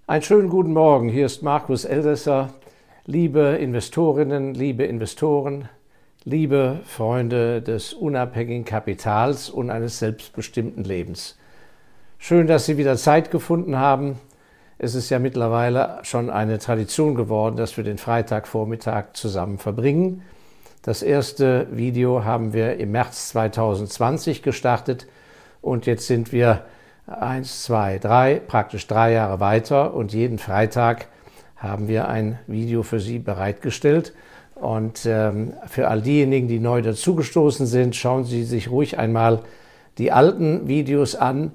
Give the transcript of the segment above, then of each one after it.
Einen schönen guten Morgen, hier ist Markus Elsässer. Liebe Investorinnen, liebe Investoren, liebe Freunde des unabhängigen Kapitals und eines selbstbestimmten Lebens. Schön, dass Sie wieder Zeit gefunden haben. Es ist ja mittlerweile schon eine Tradition geworden, dass wir den Freitagvormittag zusammen verbringen. Das erste Video haben wir im März 2020 gestartet und jetzt sind wir praktisch 3 Jahre weiter und jeden Freitag haben wir ein Video für Sie bereitgestellt. Und für all diejenigen, die neu dazugestoßen sind, schauen Sie sich ruhig einmal die alten Videos an.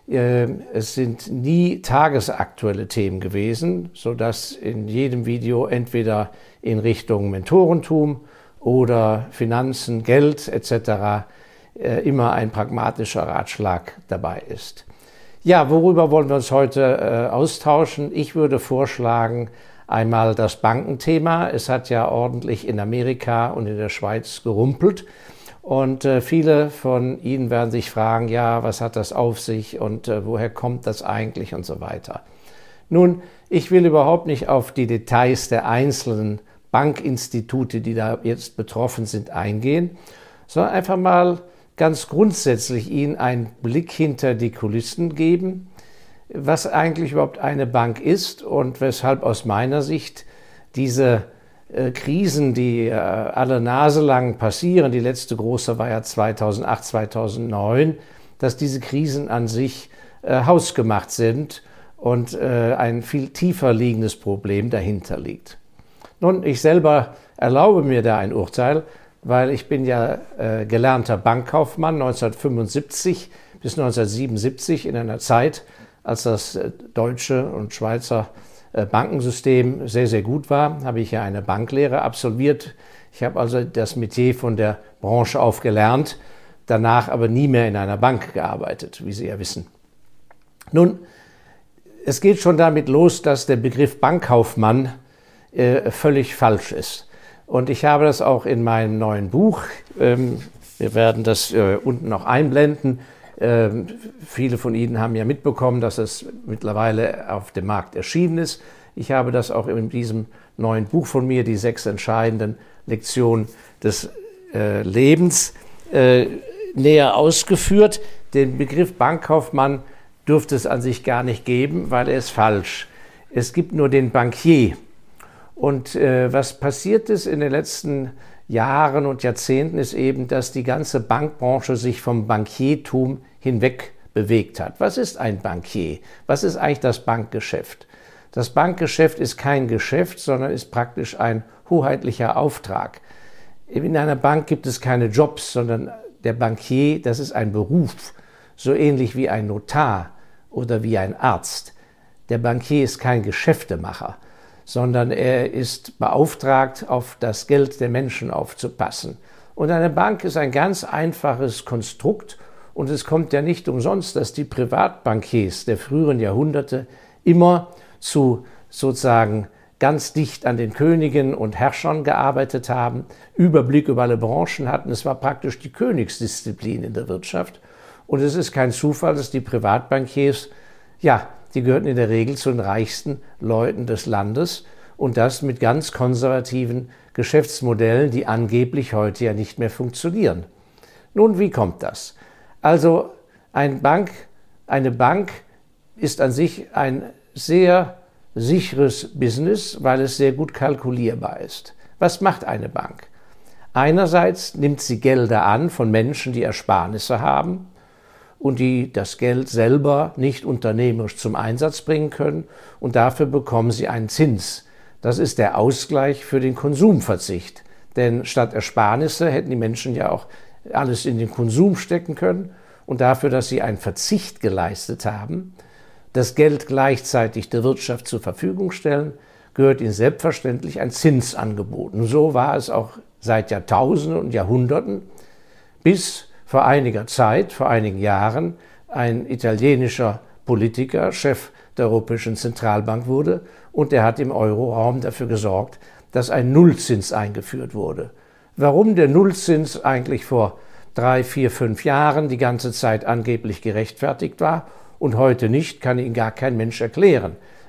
Es sind nie tagesaktuelle Themen gewesen, sodass in jedem Video entweder in Richtung Mentorentum oder Finanzen, Geld etc. Immer ein pragmatischer Ratschlag dabei ist. Ja, worüber wollen wir uns heute austauschen? Ich würde vorschlagen, einmal das Bankenthema. Es hat ja ordentlich in Amerika und in der Schweiz gerumpelt. Und viele von Ihnen werden sich fragen, ja, was hat das auf sich und woher kommt das eigentlich und so weiter. Nun, ich will überhaupt nicht auf die Details der einzelnen Bankinstitute, die da jetzt betroffen sind, eingehen, sondern einfach mal ganz grundsätzlich Ihnen einen Blick hinter die Kulissen geben, was eigentlich überhaupt eine Bank ist und weshalb aus meiner Sicht diese Krisen, die alle Nase lang passieren, die letzte große war ja 2008, 2009, dass diese Krisen an sich hausgemacht sind und ein viel tiefer liegendes Problem dahinter liegt. Nun, ich selber erlaube mir da ein Urteil, weil ich bin ja gelernter Bankkaufmann 1975 bis 1977 in einer Zeit, als das deutsche und Schweizer Bankensystem sehr, sehr gut war, habe ich ja eine Banklehre absolviert. Ich habe also das Metier von der Branche auf gelernt, danach aber nie mehr in einer Bank gearbeitet, wie Sie ja wissen. Nun, es geht schon damit los, dass der Begriff Bankkaufmann völlig falsch ist. Und ich habe das auch in meinem neuen Buch, wir werden das unten noch einblenden, viele von Ihnen haben ja mitbekommen, dass es mittlerweile auf dem Markt erschienen ist. Ich habe das auch in diesem neuen Buch von mir, die 6 entscheidenden Lektionen des Lebens, näher ausgeführt. Den Begriff Bankkaufmann dürfte es an sich gar nicht geben, weil er ist falsch. Es gibt nur den Bankier. Und was passiert ist in den letzten Jahren und Jahrzehnten ist eben, dass die ganze Bankbranche sich vom Bankiertum hinweg bewegt hat. Was ist ein Bankier? Was ist eigentlich das Bankgeschäft? Das Bankgeschäft ist kein Geschäft, sondern ist praktisch ein hoheitlicher Auftrag. In einer Bank gibt es keine Jobs, sondern der Bankier, das ist ein Beruf, so ähnlich wie ein Notar oder wie ein Arzt. Der Bankier ist kein Geschäftemacher, sondern er ist beauftragt, auf das Geld der Menschen aufzupassen. Und eine Bank ist ein ganz einfaches Konstrukt und es kommt ja nicht umsonst, dass die Privatbankiers der früheren Jahrhunderte immer zu sozusagen ganz dicht an den Königen und Herrschern gearbeitet haben, Überblick über alle Branchen hatten. Es war praktisch die Königsdisziplin in der Wirtschaft. Und es ist kein Zufall, dass die Privatbankiers, ja, die gehörten in der Regel zu den reichsten Leuten des Landes und das mit ganz konservativen Geschäftsmodellen, die angeblich heute ja nicht mehr funktionieren. Nun, wie kommt das? Also eine Bank ist an sich ein sehr sicheres Business, weil es sehr gut kalkulierbar ist. Was macht eine Bank? Einerseits nimmt sie Gelder an von Menschen, die Ersparnisse haben und die das Geld selber nicht unternehmerisch zum Einsatz bringen können und dafür bekommen sie einen Zins. Das ist der Ausgleich für den Konsumverzicht, denn statt Ersparnisse hätten die Menschen ja auch alles in den Konsum stecken können und dafür, dass sie einen Verzicht geleistet haben, das Geld gleichzeitig der Wirtschaft zur Verfügung stellen, gehört ihnen selbstverständlich ein Zinsangebot. Und so war es auch seit Jahrtausenden und Jahrhunderten, bis vor einiger Zeit, vor einigen Jahren, ein italienischer Politiker, Chef der Europäischen Zentralbank wurde und der hat im Euroraum dafür gesorgt, dass ein Nullzins eingeführt wurde. Warum der Nullzins eigentlich vor 3, 4, 5 Jahren die ganze Zeit angeblich gerechtfertigt war und heute nicht, kann Ihnen gar kein Mensch erklären.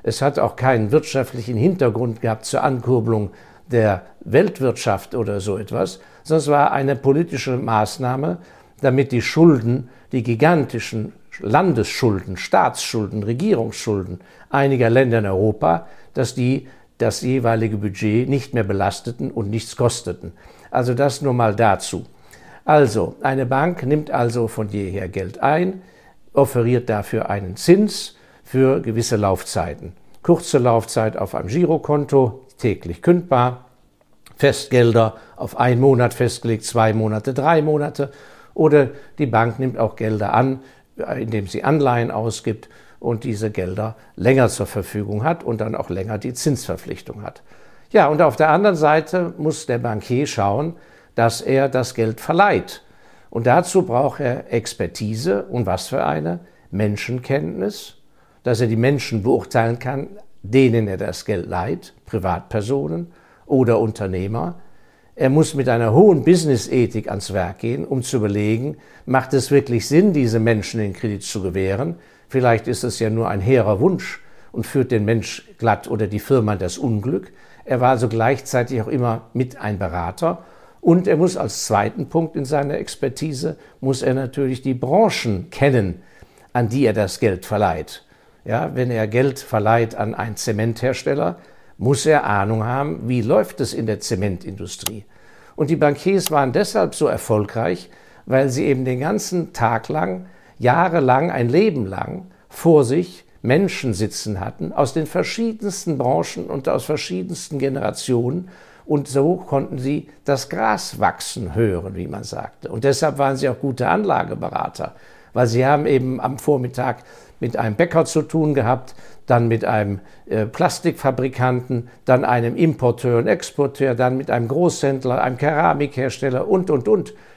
Es hat auch keinen wirtschaftlichen Hintergrund gehabt zur Ankurbelung der Weltwirtschaft oder so etwas, sondern es war eine politische Maßnahme, damit die Schulden, die gigantischen Landesschulden, Staatsschulden, Regierungsschulden einiger Länder in Europa, dass die das jeweilige Budget nicht mehr belasteten und nichts kosteten. Also das nur mal dazu. Also, eine Bank nimmt also von jeher Geld ein, offeriert dafür einen Zins für gewisse Laufzeiten. Kurze Laufzeit auf einem Girokonto, täglich kündbar, Festgelder auf 1 Monat festgelegt, 2 Monate, 3 Monate. Oder die Bank nimmt auch Gelder an, indem sie Anleihen ausgibt und diese Gelder länger zur Verfügung hat und dann auch länger die Zinsverpflichtung hat. Ja, und auf der anderen Seite muss der Bankier schauen, dass er das Geld verleiht. Und dazu braucht er Expertise und was für eine? Menschenkenntnis, dass er die Menschen beurteilen kann, denen er das Geld leiht, Privatpersonen oder Unternehmer. Er muss mit einer hohen Business-Ethik ans Werk gehen, um zu überlegen, macht es wirklich Sinn, diese Menschen den Kredit zu gewähren? Vielleicht ist es ja nur ein hehrer Wunsch und führt den Mensch glatt oder die Firma in das Unglück. Er war also gleichzeitig auch immer mit ein Berater. Und er muss als zweiten Punkt in seiner Expertise, muss er natürlich die Branchen kennen, an die er das Geld verleiht. Ja, wenn er Geld verleiht an einen Zementhersteller, muss er Ahnung haben, wie läuft es in der Zementindustrie. Und die Bankiers waren deshalb so erfolgreich, weil sie eben den ganzen Tag lang, jahrelang, ein Leben lang vor sich Menschen sitzen hatten aus den verschiedensten Branchen und aus verschiedensten Generationen. Und so konnten sie das Gras wachsen hören, wie man sagte. Und deshalb waren sie auch gute Anlageberater, weil sie haben eben am Vormittag mit einem Bäcker zu tun gehabt, dann mit einem Plastikfabrikanten, dann einem Importeur und Exporteur, dann mit einem Großhändler, einem Keramikhersteller und. Und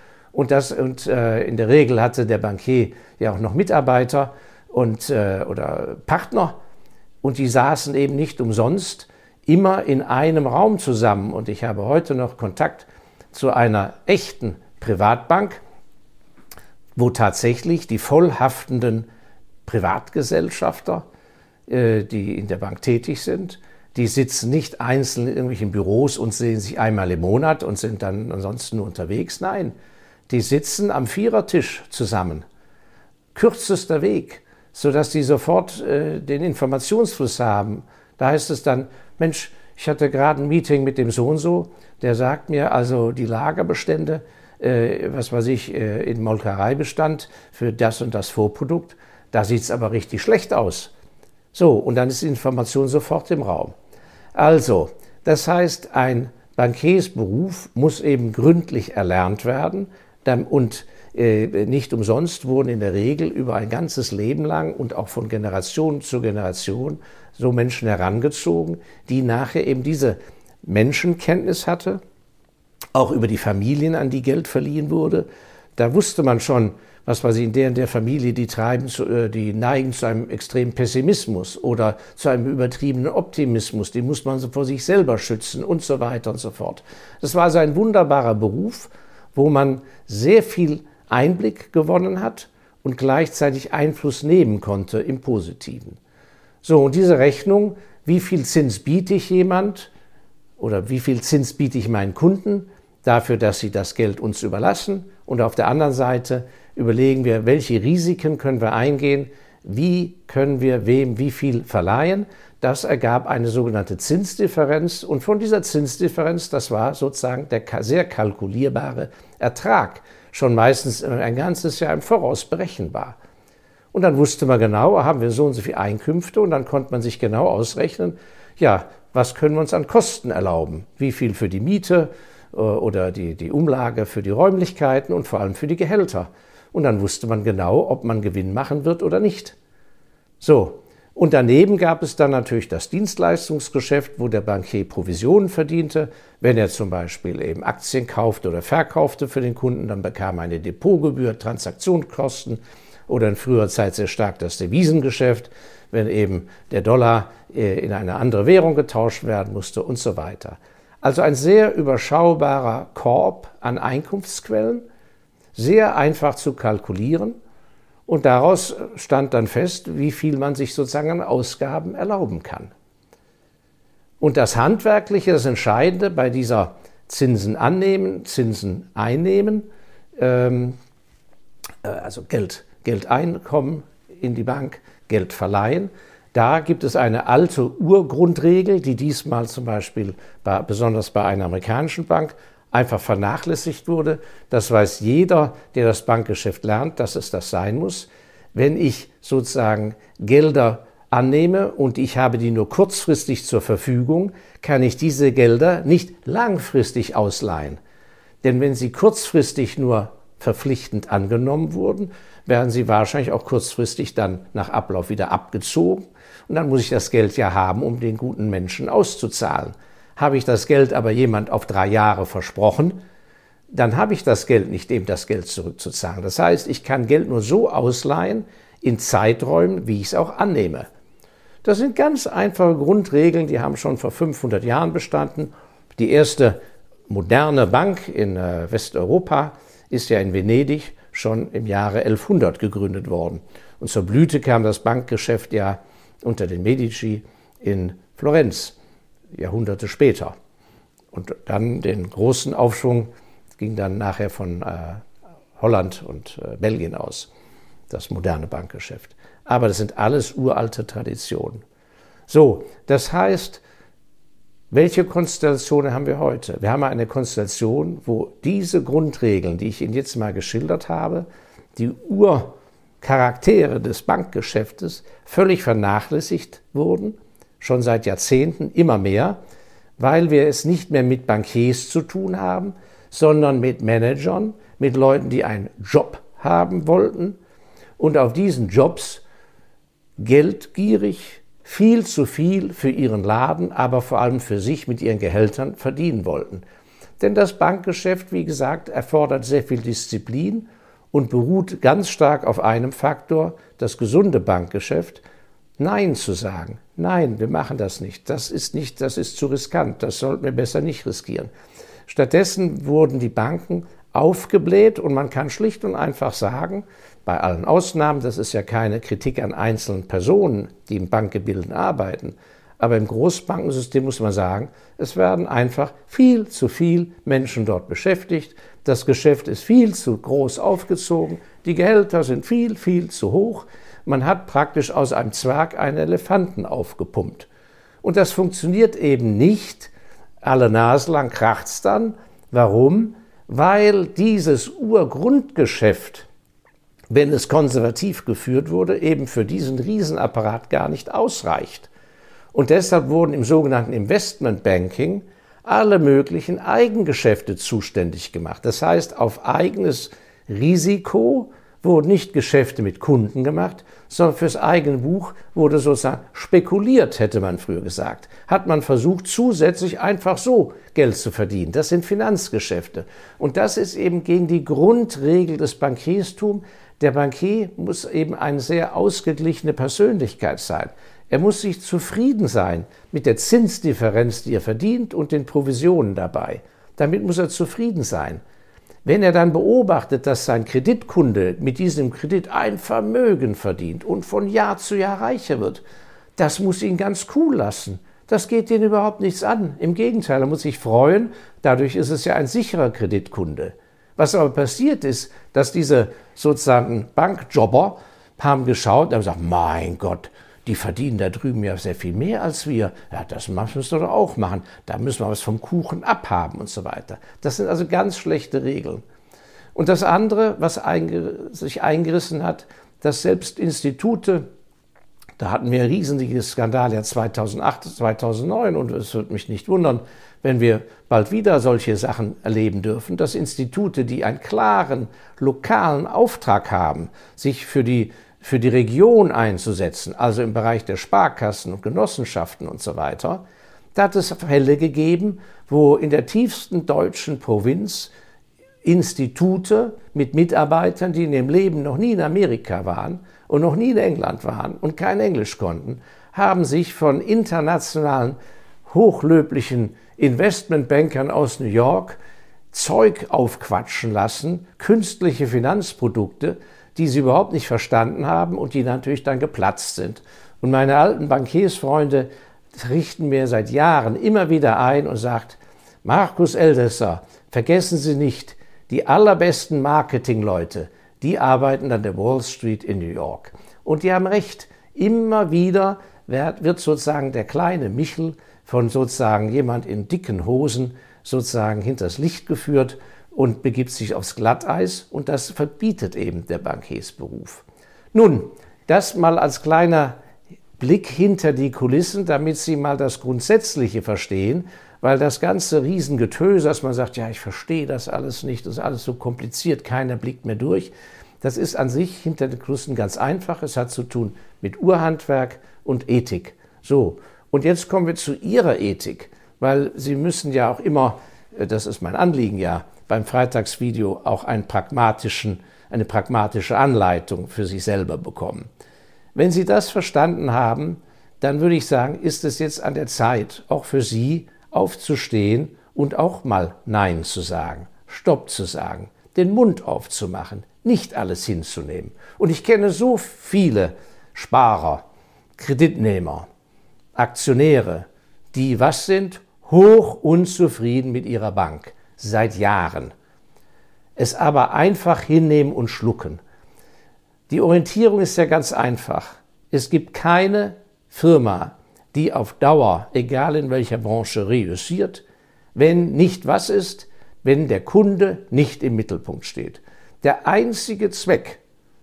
in der Regel hatte der Bankier ja auch noch Mitarbeiter oder Partner und die saßen eben nicht umsonst immer in einem Raum zusammen. Und ich habe heute noch Kontakt zu einer echten Privatbank, wo tatsächlich die vollhaftenden Privatgesellschafter, die in der Bank tätig sind, die sitzen nicht einzeln in irgendwelchen Büros und sehen sich einmal im Monat und sind dann ansonsten nur unterwegs. Nein, die sitzen am Vierertisch zusammen. Kürzester Weg, sodass die sofort den Informationsfluss haben. Da heißt es dann, Mensch, ich hatte gerade ein Meeting mit dem so und so, der sagt mir, also die Lagerbestände, in Molkereibestand für das und das Vorprodukt, da sieht es aber richtig schlecht aus. So, und dann ist die Information sofort im Raum. Also, das heißt, ein Bankiersberuf muss eben gründlich erlernt werden und nicht umsonst wurden in der Regel über ein ganzes Leben lang und auch von Generation zu Generation so Menschen herangezogen, die nachher eben diese Menschenkenntnis hatte, auch über die Familien, an die Geld verliehen wurde. Da wusste man schon, was weiß ich, in der Familie, die neigen zu einem extremen Pessimismus oder zu einem übertriebenen Optimismus, die muss man so vor sich selber schützen und so weiter und so fort. Das war also ein wunderbarer Beruf, wo man sehr viel Einblick gewonnen hat und gleichzeitig Einfluss nehmen konnte im Positiven. So, und diese Rechnung, wie viel Zins biete ich jemand oder wie viel Zins biete ich meinen Kunden dafür, dass sie das Geld uns überlassen, und auf der anderen Seite überlegen wir, welche Risiken können wir eingehen, wie können wir wem wie viel verleihen. Das ergab eine sogenannte Zinsdifferenz, und von dieser Zinsdifferenz, das war sozusagen der sehr kalkulierbare Ertrag, schon meistens ein ganzes Jahr im Voraus berechenbar. Und dann wusste man genau, haben wir so und so viele Einkünfte, und dann konnte man sich genau ausrechnen, ja, was können wir uns an Kosten erlauben, wie viel für die Miete oder die Umlage für die Räumlichkeiten und vor allem für die Gehälter. Und dann wusste man genau, ob man Gewinn machen wird oder nicht. So, und daneben gab es dann natürlich das Dienstleistungsgeschäft, wo der Bankier Provisionen verdiente. Wenn er zum Beispiel eben Aktien kaufte oder verkaufte für den Kunden, dann bekam er eine Depotgebühr, Transaktionskosten oder in früherer Zeit sehr stark das Devisengeschäft, wenn eben der Dollar in eine andere Währung getauscht werden musste und so weiter. Also ein sehr überschaubarer Korb an Einkunftsquellen, sehr einfach zu kalkulieren Und daraus stand dann fest, wie viel man sich sozusagen an Ausgaben erlauben kann. Und das Handwerkliche, das Entscheidende bei dieser Zinsen annehmen, Zinsen einnehmen, also Geld einkommen in die Bank, Geld verleihen. Da gibt es eine alte Urgrundregel, die diesmal zum Beispiel besonders bei einer amerikanischen Bank einfach vernachlässigt wurde. Das weiß jeder, der das Bankgeschäft lernt, dass es das sein muss. Wenn ich sozusagen Gelder annehme und ich habe die nur kurzfristig zur Verfügung, kann ich diese Gelder nicht langfristig ausleihen. Denn wenn sie kurzfristig nur verpflichtend angenommen wurden, werden sie wahrscheinlich auch kurzfristig dann nach Ablauf wieder abgezogen. Und dann muss ich das Geld ja haben, um den guten Menschen auszuzahlen. Habe ich das Geld aber jemand auf 3 Jahre versprochen, dann habe ich das Geld nicht, dem das Geld zurückzuzahlen. Das heißt, ich kann Geld nur so ausleihen in Zeiträumen, wie ich es auch annehme. Das sind ganz einfache Grundregeln, die haben schon vor 500 Jahren bestanden. Die erste moderne Bank in Westeuropa ist ja in Venedig schon im Jahre 1100 gegründet worden. Und zur Blüte kam das Bankgeschäft ja unter den Medici in Florenz, Jahrhunderte später. Und dann den großen Aufschwung ging dann nachher von Holland und Belgien aus, das moderne Bankgeschäft. Aber das sind alles uralte Traditionen. So, das heißt, welche Konstellationen haben wir heute? Wir haben eine Konstellation, wo diese Grundregeln, die ich Ihnen jetzt mal geschildert habe, die Urcharaktere des Bankgeschäftes völlig vernachlässigt wurden, schon seit Jahrzehnten immer mehr, weil wir es nicht mehr mit Bankiers zu tun haben, sondern mit Managern, mit Leuten, die einen Job haben wollten und auf diesen Jobs geldgierig viel zu viel für ihren Laden, aber vor allem für sich mit ihren Gehältern verdienen wollten. Denn das Bankgeschäft, wie gesagt, erfordert sehr viel Disziplin und beruht ganz stark auf einem Faktor, das gesunde Bankgeschäft, Nein zu sagen. Nein, wir machen das nicht. Das ist zu riskant. Das sollten wir besser nicht riskieren. Stattdessen wurden die Banken aufgebläht und man kann schlicht und einfach sagen, bei allen Ausnahmen, das ist ja keine Kritik an einzelnen Personen, die im Bankgebilde arbeiten, aber im Großbankensystem muss man sagen, es werden einfach viel zu viel Menschen dort beschäftigt, das Geschäft ist viel zu groß aufgezogen, die Gehälter sind viel, viel zu hoch, man hat praktisch aus einem Zwerg einen Elefanten aufgepumpt. Und das funktioniert eben nicht, alle Nase lang kracht's dann. Warum? Weil dieses Urgrundgeschäft, wenn es konservativ geführt wurde, eben für diesen Riesenapparat gar nicht ausreicht. Und deshalb wurden im sogenannten Investmentbanking alle möglichen Eigengeschäfte zuständig gemacht. Das heißt, auf eigenes Risiko wurden nicht Geschäfte mit Kunden gemacht, sondern fürs eigene Buch wurde sozusagen spekuliert, hätte man früher gesagt. Hat man versucht, zusätzlich einfach so Geld zu verdienen. Das sind Finanzgeschäfte. Und das ist eben gegen die Grundregel des Bankierstums. Der Bankier muss eben eine sehr ausgeglichene Persönlichkeit sein. Er muss sich zufrieden sein mit der Zinsdifferenz, die er verdient und den Provisionen dabei. Damit muss er zufrieden sein. Wenn er dann beobachtet, dass sein Kreditkunde mit diesem Kredit ein Vermögen verdient und von Jahr zu Jahr reicher wird, das muss ihn ganz cool lassen. Das geht ihn überhaupt nichts an. Im Gegenteil, er muss sich freuen. Dadurch ist es ja ein sicherer Kreditkunde. Was aber passiert ist, dass diese sozusagen Bankjobber haben geschaut und haben gesagt, mein Gott, die verdienen da drüben ja sehr viel mehr als wir. Ja, das müssen wir doch auch machen. Da müssen wir was vom Kuchen abhaben und so weiter. Das sind also ganz schlechte Regeln. Und das andere, was sich eingerissen hat, dass selbst Institute, da hatten wir ein riesiges Skandal ja 2008, 2009 und es wird mich nicht wundern, wenn wir bald wieder solche Sachen erleben dürfen, dass Institute, die einen klaren lokalen Auftrag haben, sich für die Region einzusetzen, also im Bereich der Sparkassen und Genossenschaften und so weiter, da hat es Fälle gegeben, wo in der tiefsten deutschen Provinz Institute mit Mitarbeitern, die in ihrem Leben noch nie in Amerika waren und noch nie in England waren und kein Englisch konnten, haben sich von internationalen, hochlöblichen Investmentbankern aus New York Zeug aufquatschen lassen, künstliche Finanzprodukte, die sie überhaupt nicht verstanden haben und die natürlich dann geplatzt sind. Und meine alten Bankiersfreunde richten mir seit Jahren immer wieder ein und sagt, Markus Elsässer, vergessen Sie nicht, die allerbesten Marketingleute, die arbeiten an der Wall Street in New York. Und die haben recht, immer wieder wird sozusagen der kleine Michel von sozusagen jemand in dicken Hosen sozusagen hinters Licht geführt und begibt sich aufs Glatteis und das verbietet eben der Bankiersberuf. Nun, das mal als kleiner Blick hinter die Kulissen, damit Sie mal das Grundsätzliche verstehen, weil das ganze Riesengetöse, dass man sagt, ja, ich verstehe das alles nicht, das ist alles so kompliziert, keiner blickt mehr durch, das ist an sich hinter den Kulissen ganz einfach, es hat zu tun mit Urhandwerk und Ethik. So, und jetzt kommen wir zu Ihrer Ethik, weil Sie müssen ja auch immer, das ist mein Anliegen ja, beim Freitagsvideo auch eine pragmatische Anleitung für sich selber bekommen. Wenn Sie das verstanden haben, dann würde ich sagen, ist es jetzt an der Zeit, auch für Sie aufzustehen und auch mal Nein zu sagen, Stopp zu sagen, den Mund aufzumachen, nicht alles hinzunehmen. Und ich kenne so viele Sparer, Kreditnehmer, Aktionäre, die was sind? Hoch unzufrieden mit ihrer Bank. Seit Jahren. Es aber einfach hinnehmen und schlucken. Die Orientierung ist ja ganz einfach. Es gibt keine Firma, die auf Dauer, egal in welcher Branche, reüssiert, wenn nicht was ist, wenn der Kunde nicht im Mittelpunkt steht. Der einzige Zweck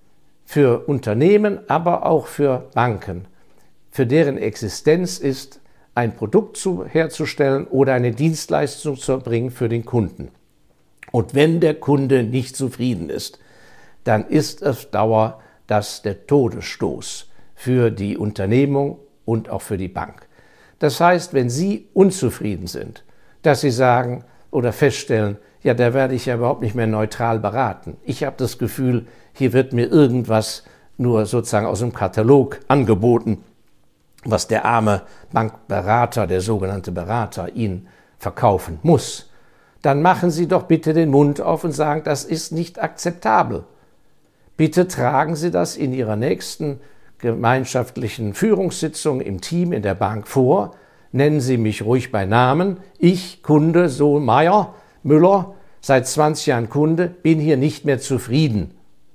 für Unternehmen, aber auch für Banken, für deren Existenz ist, ein Produkt herzustellen oder eine Dienstleistung zu erbringen für den Kunden. Und wenn der Kunde nicht zufrieden ist, dann ist auf Dauer das der Todesstoß für die Unternehmung und auch für die Bank. Das heißt, wenn Sie unzufrieden sind, dass Sie sagen oder feststellen, ja, da werde ich ja überhaupt nicht mehr neutral beraten. Ich habe das Gefühl, hier wird mir irgendwas nur sozusagen aus dem Katalog angeboten, was der arme Bankberater, der sogenannte Berater, Ihnen verkaufen muss, dann machen Sie doch bitte den Mund auf und sagen, das ist nicht akzeptabel. Bitte tragen Sie das in Ihrer nächsten gemeinschaftlichen Führungssitzung im Team in der Bank vor. Nennen Sie mich ruhig bei Namen. Ich, Kunde, so Meier, Müller, seit 20 Jahren Kunde, bin hier nicht mehr zufrieden.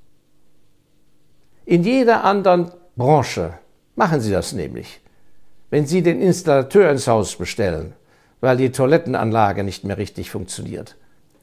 In jeder anderen Branche machen Sie das nämlich. Wenn Sie den Installateur ins Haus bestellen, weil die Toilettenanlage nicht mehr richtig funktioniert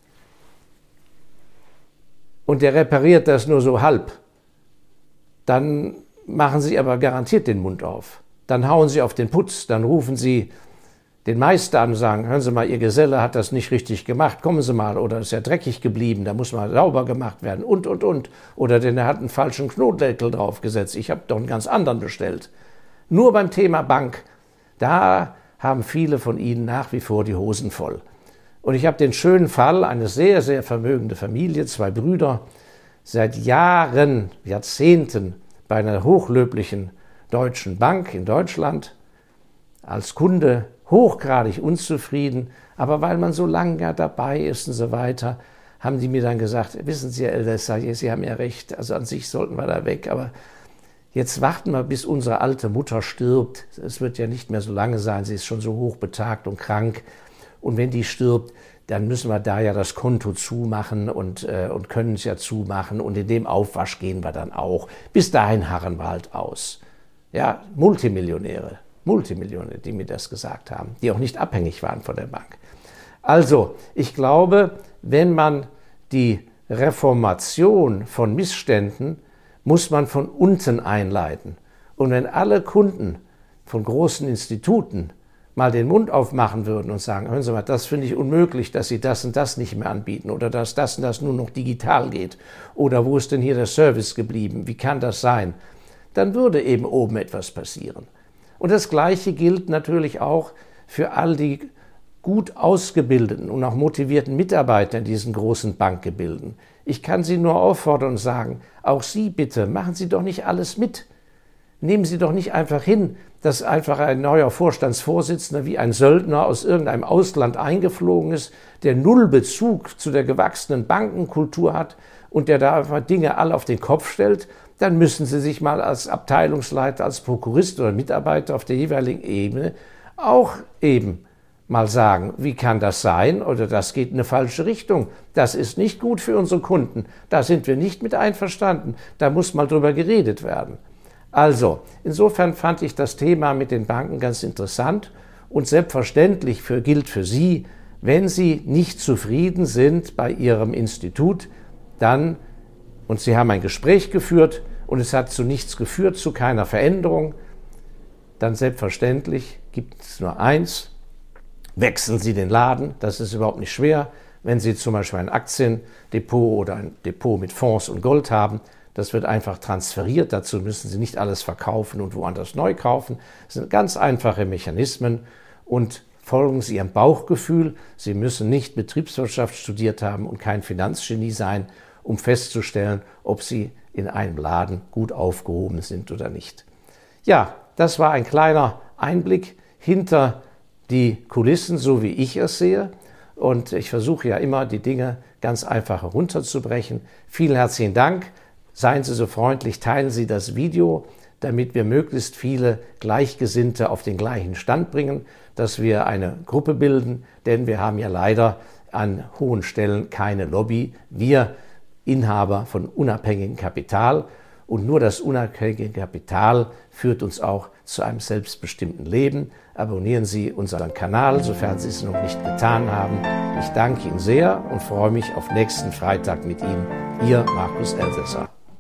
und der repariert das nur so halb, dann machen Sie aber garantiert den Mund auf. Dann hauen Sie auf den Putz, dann rufen Sie den Meister an und sagen, hören Sie mal, Ihr Geselle hat das nicht richtig gemacht, kommen Sie mal, oder ist ja dreckig geblieben, da muss mal sauber gemacht werden und. Oder denn er hat einen falschen Knotdeckel draufgesetzt, ich habe doch einen ganz anderen bestellt. Nur beim Thema Bank, da haben viele von Ihnen nach wie vor die Hosen voll. Und ich habe den schönen Fall, eine sehr, sehr vermögende Familie, 2 Brüder, seit Jahren, Jahrzehnten bei einer hochlöblichen deutschen Bank in Deutschland, als Kunde hochgradig unzufrieden, aber weil man so lange dabei ist und so weiter, haben die mir dann gesagt, wissen Sie, Herr Elsässer, Sie haben ja recht, also an sich sollten wir da weg, aber jetzt warten wir, bis unsere alte Mutter stirbt. Es wird ja nicht mehr so lange sein, sie ist schon so hochbetagt und krank. Und wenn die stirbt, dann müssen wir da ja das Konto zumachen und können es ja zumachen. Und in dem Aufwasch gehen wir dann auch. Bis dahin harren wir halt aus. Ja, Multimillionäre, die mir das gesagt haben, die auch nicht abhängig waren von der Bank. Also, ich glaube, wenn man die Reformation von Missständen muss man von unten einleiten. Und wenn alle Kunden von großen Instituten mal den Mund aufmachen würden und sagen, hören Sie mal, das finde ich unmöglich, dass Sie das und das nicht mehr anbieten oder dass das und das nur noch digital geht oder wo ist denn hier der Service geblieben, wie kann das sein, dann würde eben oben etwas passieren. Und das Gleiche gilt natürlich auch für all die gut ausgebildeten und auch motivierten Mitarbeiter in diesen großen Bankgebilden. Ich kann Sie nur auffordern und sagen, auch Sie bitte, machen Sie doch nicht alles mit. Nehmen Sie doch nicht einfach hin, dass einfach ein neuer Vorstandsvorsitzender wie ein Söldner aus irgendeinem Ausland eingeflogen ist, der null Bezug zu der gewachsenen Bankenkultur hat und der da einfach Dinge alle auf den Kopf stellt, dann müssen Sie sich mal als Abteilungsleiter, als Prokurist oder Mitarbeiter auf der jeweiligen Ebene auch eben mal sagen, wie kann das sein oder das geht in eine falsche Richtung, das ist nicht gut für unsere Kunden, da sind wir nicht mit einverstanden, da muss mal drüber geredet werden. Also, insofern fand ich das Thema mit den Banken ganz interessant und selbstverständlich gilt für Sie, wenn Sie nicht zufrieden sind bei Ihrem Institut, dann, und Sie haben ein Gespräch geführt und es hat zu nichts geführt, zu keiner Veränderung, dann selbstverständlich gibt es nur eins: wechseln Sie den Laden, das ist überhaupt nicht schwer. Wenn Sie zum Beispiel ein Aktiendepot oder ein Depot mit Fonds und Gold haben, das wird einfach transferiert, dazu müssen Sie nicht alles verkaufen und woanders neu kaufen. Das sind ganz einfache Mechanismen und folgen Sie Ihrem Bauchgefühl. Sie müssen nicht Betriebswirtschaft studiert haben und kein Finanzgenie sein, um festzustellen, ob Sie in einem Laden gut aufgehoben sind oder nicht. Ja, das war ein kleiner Einblick hinter die Kulissen, so wie ich es sehe. Und ich versuche ja immer, die Dinge ganz einfach herunterzubrechen. Vielen herzlichen Dank. Seien Sie so freundlich, teilen Sie das Video, damit wir möglichst viele Gleichgesinnte auf den gleichen Stand bringen, dass wir eine Gruppe bilden, denn wir haben ja leider an hohen Stellen keine Lobby. Wir Inhaber von unabhängigem Kapital und nur das unabhängige Kapital führt uns auch zu einem selbstbestimmten Leben. Abonnieren Sie unseren Kanal, sofern Sie es noch nicht getan haben. Ich danke Ihnen sehr und freue mich auf nächsten Freitag mit Ihnen. Ihr Markus Elsässer.